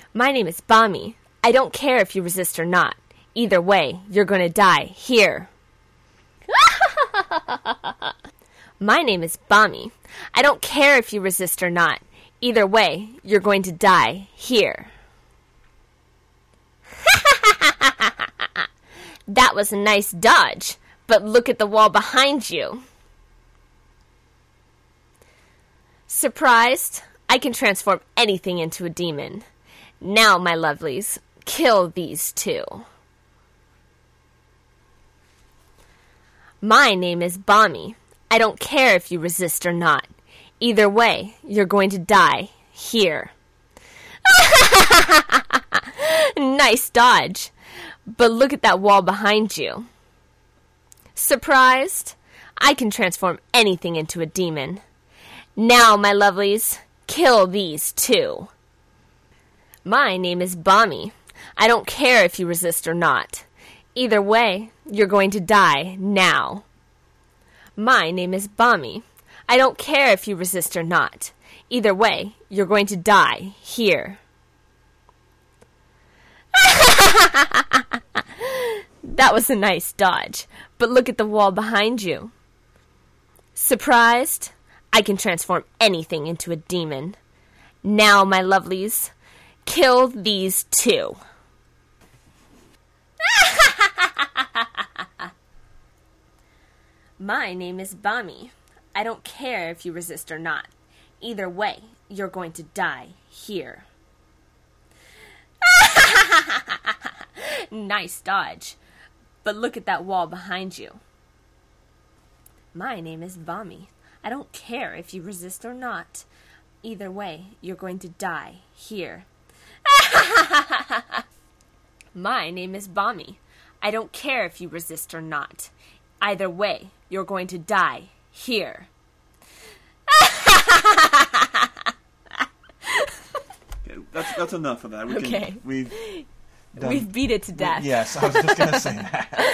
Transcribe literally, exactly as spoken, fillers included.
My name is Bami. I don't care if you resist or not. Either way, you're going to die here. My name is Bami. I don't care if you resist or not. Either way, you're going to die here. That was a nice dodge, but look at the wall behind you. Surprised? I can transform anything into a demon. Now, my lovelies, kill these two. My name is Bami. I don't care if you resist or not. Either way, you're going to die here. Nice dodge. But look at that wall behind you. Surprised? I can transform anything into a demon. Now, my lovelies, kill these two. My name is Bami. I don't care if you resist or not. Either way, you're going to die now. My name is Bami. I don't care if you resist or not. Either way, you're going to die here. That was a nice dodge, but look at the wall behind you. Surprised? I can transform anything into a demon. Now, my lovelies, kill these two. My name is Bami. I don't care if you resist or not. Either way, you're going to die here. Nice dodge. But look at that wall behind you. My name is Bami. I don't care if you resist or not. Either way, you're going to die here. My name is Bami. I don't care if you resist or not. Either way, you're going to die here. Okay, that's that's enough of that. We Okay. Can, we've We've beat it to death. Yes, I was just going to say that.